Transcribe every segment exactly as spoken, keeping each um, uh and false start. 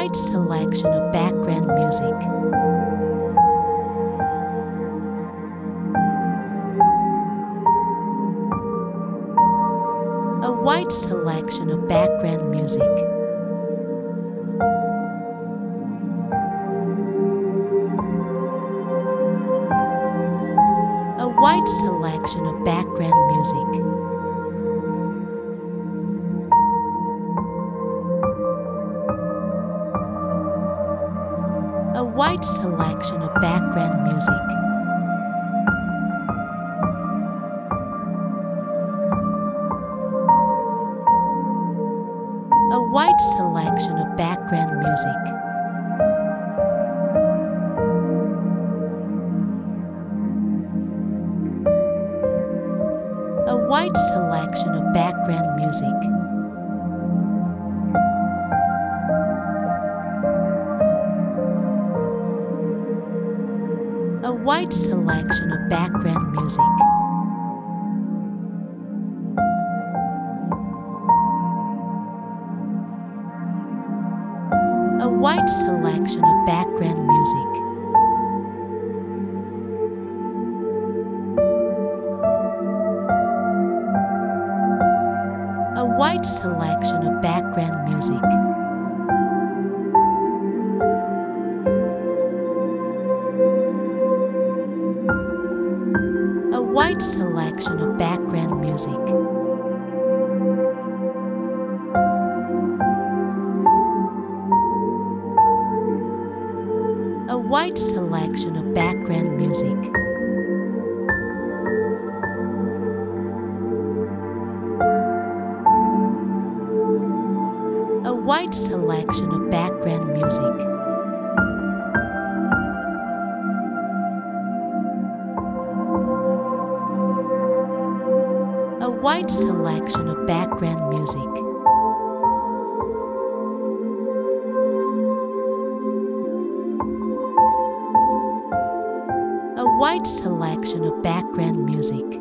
wide selection of background music. A wide selection of background music. A wide selection of background music. A wide selection of background music. A wide selection of background music. A wide selection of background music. A wide selection of background music. A wide selection of background music. A wide selection of background music. A wide selection of background music. A wide selection of background music. A wide selection of background music. A wide selection of background music. A wide selection of background music.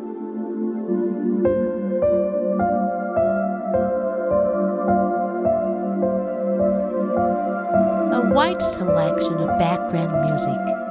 A wide selection of background music.